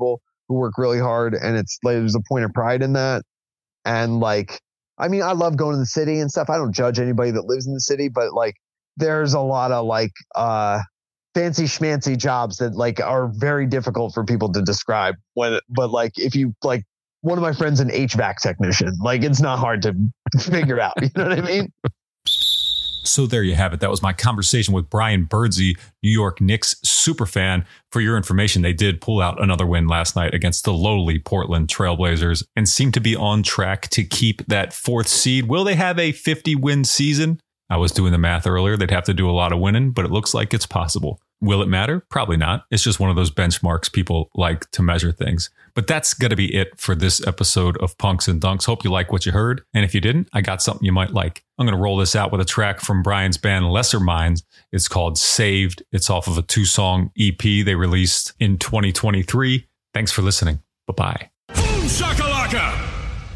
who work really hard, and it's like there's a point of pride in that. And like, I mean, I love going to the city and stuff. I don't judge anybody that lives in the city, but like, there's a lot of like uh, fancy schmancy jobs that like are very difficult for people to describe. When, but like, if you like, one of my friends, an H V A C technician, like it's not hard to figure out. You know what I mean? So there you have it. That was my conversation with Brian Birdsey, New York Knicks superfan. For your information, they did pull out another win last night against the lowly Portland Trailblazers and seem to be on track to keep that fourth seed. Will they have a fifty-win season? I was doing the math earlier. They'd have to do a lot of winning, but it looks like it's possible. Will it matter? Probably not. It's just one of those benchmarks people like to measure things. But that's going to be it for this episode of Punks and Dunks. Hope you like what you heard. And if you didn't, I got something you might like. I'm going to roll this out with a track from Brian's band Lesser Minds. It's called Saved. It's off of a two-song E P they released in twenty twenty-three. Thanks for listening. Bye-bye. Boom shakalaka!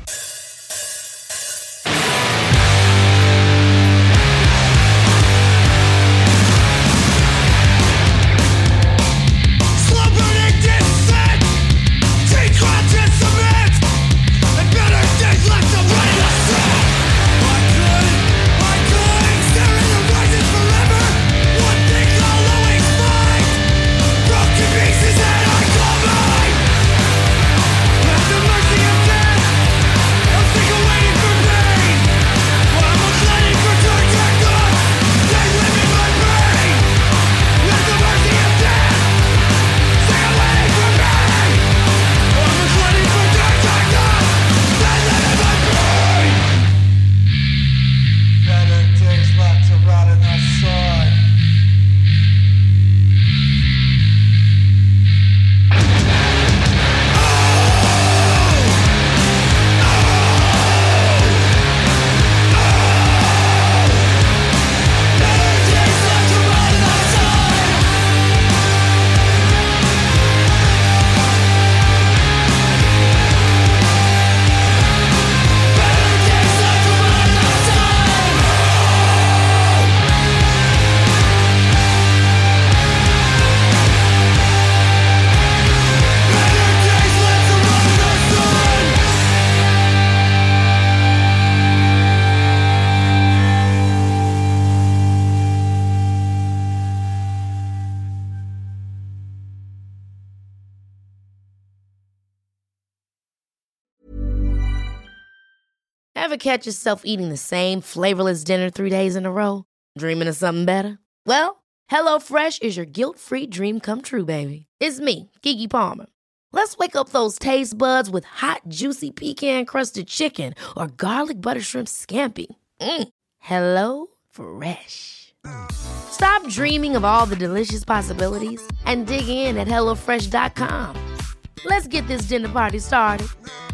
Ever catch yourself eating the same flavorless dinner three days in a row? Dreaming of something better? Well, HelloFresh is your guilt-free dream come true, baby. It's me, Keke Palmer. Let's wake up those taste buds with hot, juicy pecan-crusted chicken or garlic butter shrimp scampi. Mm. Hello Fresh. Stop dreaming of all the delicious possibilities and dig in at hello fresh dot com. Let's get this dinner party started.